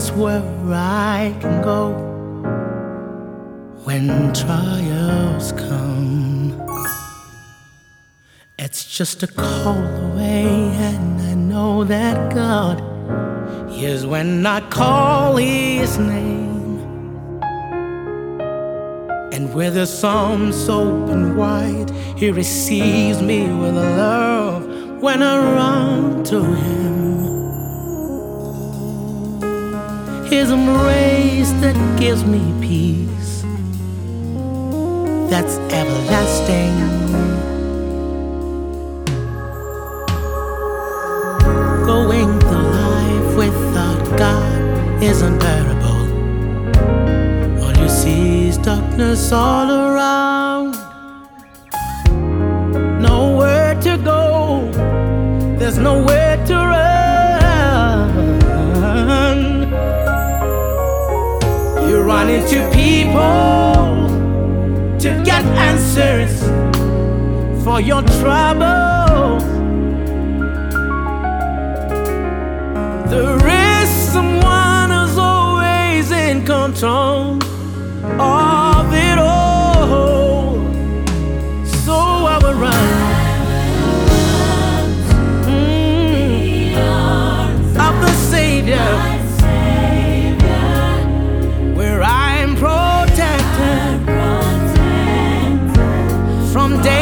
place where I can go when trials come. It's just a call away, and I know that God hears when I call His name. And with His arms open wide, He receives me with love when I run to Him. His embrace that gives me peace, that's everlasting. Going through life without God is unbearable. All you see is darkness all around. Nowhere to go, there's nowhere to run. You run into people to get answers for your trouble. There is someone who's always in control of it all. So I will run of the Savior, where I'm protected from danger.